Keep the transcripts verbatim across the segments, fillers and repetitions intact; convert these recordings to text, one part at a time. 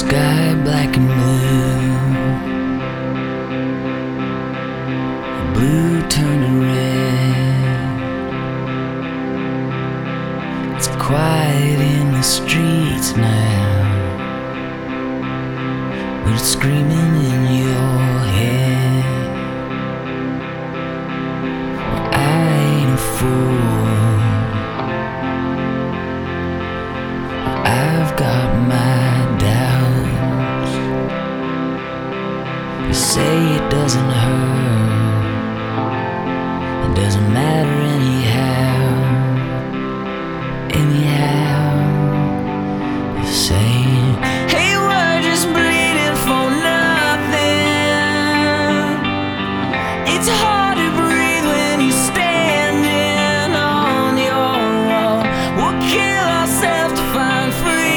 sky black and blue, blue turned to red. It's quiet in the streets now, but it's screaming in your head. I ain't a fool, I've got my doubts. You say it doesn't hurt, it doesn't matter anyhow. Anyhow, you're saying, hey, we're just bleeding for nothing. It's hard to breathe when you're standing on your own. We'll kill ourselves to find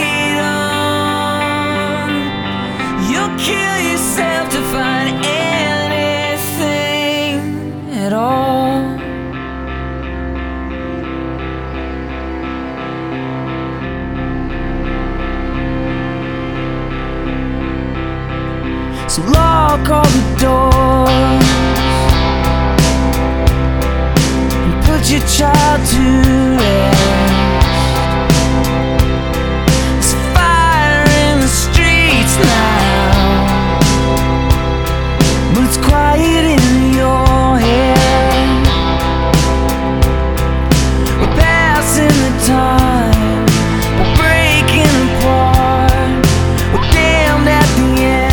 freedom. You'll kill yourself to find anything at all. So lock all the doors and put your child to rest. There's fire in the streets now, but it's quiet in your head. We're passing the time, we're breaking apart. We're damned at the end,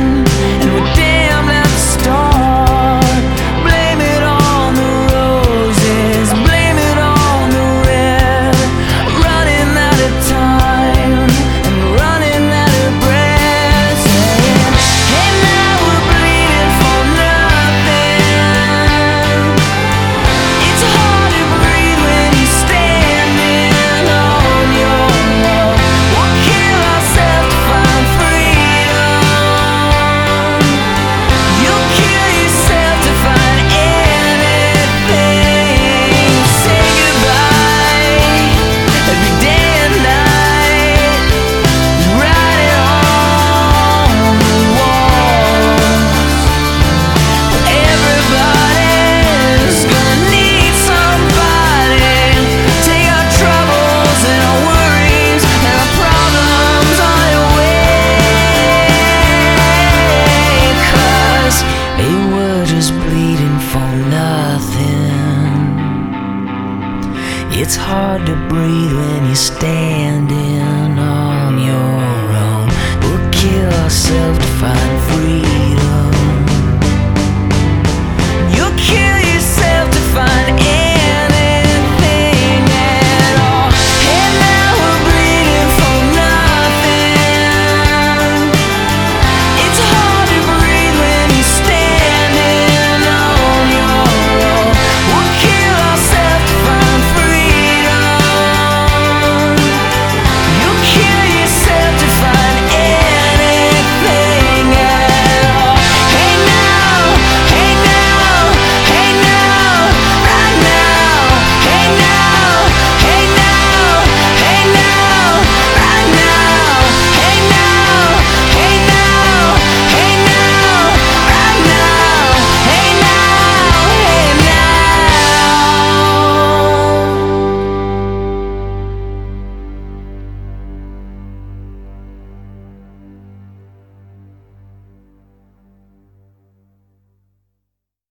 it's hard to breathe when you're standing on your own. We'll kill ourselves to find